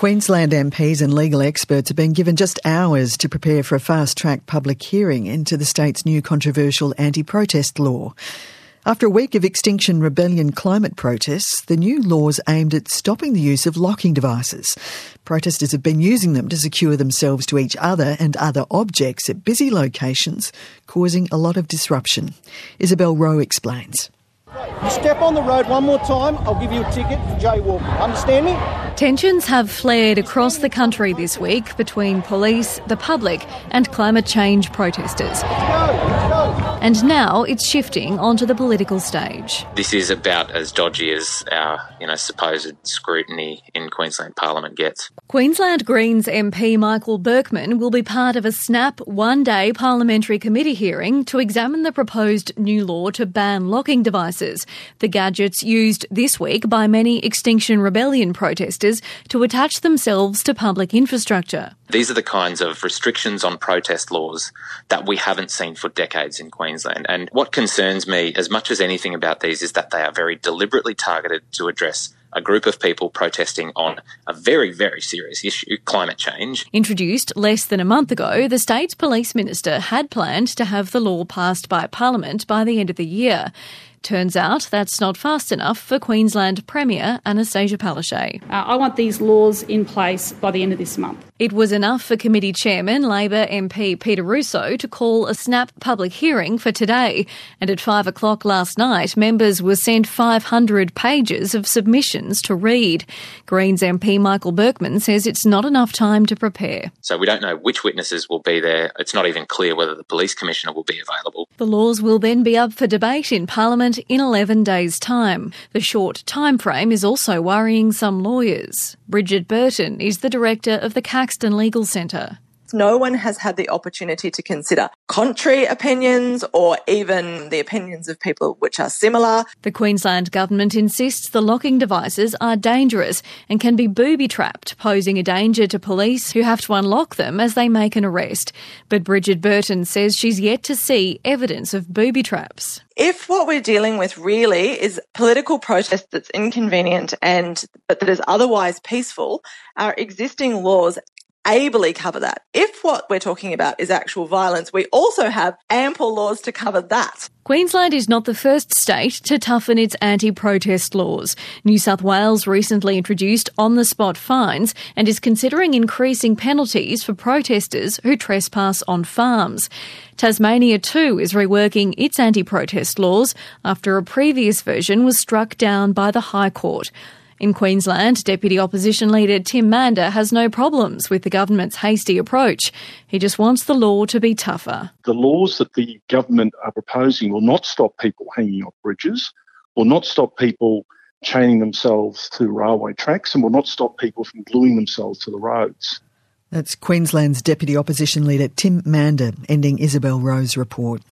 Queensland MPs and legal experts have been given just hours to prepare for a fast-track public hearing into the state's new controversial anti-protest law. After a week of Extinction Rebellion climate protests, the new law's aimed at stopping the use of locking devices. Protesters have been using them to secure themselves to each other and other objects at busy locations, causing a lot of disruption. Isabel Rowe explains. You step on the road one more time, I'll give you a ticket for jaywalking. Understand me? Tensions have flared across the country this week between police, the public and climate change protesters. Let's go. And now it's shifting onto the political stage. This is about as dodgy as our, supposed scrutiny in Queensland Parliament gets. Queensland Greens MP Michael Berkman will be part of a snap one-day parliamentary committee hearing to examine the proposed new law to ban locking devices, the gadgets used this week by many Extinction Rebellion protesters to attach themselves to public infrastructure. These are the kinds of restrictions on protest laws that we haven't seen for decades in Queensland. And what concerns me as much as anything about these is that they are very deliberately targeted to address a group of people protesting on a very, very serious issue, climate change. Introduced less than a month ago, the state's police minister had planned to have the law passed by Parliament by the end of the year. Turns out that's not fast enough for Queensland Premier Anastasia Palaszczuk. I want these laws in place by the end of this month. It was enough for committee chairman Labor MP Peter Russo to call a snap public hearing for today. And at 5 o'clock last night, members were sent 500 pages of submissions to read. Greens MP Michael Berkman says it's not enough time to prepare. So we don't know which witnesses will be there. It's not even clear whether the police commissioner will be available. The laws will then be up for debate in Parliament in 11 days' time. The short time frame is also worrying some lawyers. Bridget Burton is the director of the Caxton Legal Centre. No one has had the opportunity to consider contrary opinions or even the opinions of people which are similar. The Queensland government insists the locking devices are dangerous and can be booby-trapped, posing a danger to police who have to unlock them as they make an arrest. But Bridget Burton says she's yet to see evidence of booby-traps. If what we're dealing with really is political protest that's inconvenient but that is otherwise peaceful, our existing laws ably cover that. If what we're talking about is actual violence, we also have ample laws to cover that. Queensland is not the first state to toughen its anti-protest laws. New South Wales recently introduced on-the-spot fines and is considering increasing penalties for protesters who trespass on farms. Tasmania too is reworking its anti-protest laws after a previous version was struck down by the High Court. In Queensland, Deputy Opposition Leader Tim Mander has no problems with the government's hasty approach. He just wants the law to be tougher. The laws that the government are proposing will not stop people hanging off bridges, will not stop people chaining themselves to railway tracks, and will not stop people from gluing themselves to the roads. That's Queensland's Deputy Opposition Leader Tim Mander ending Isabel Rowe's report.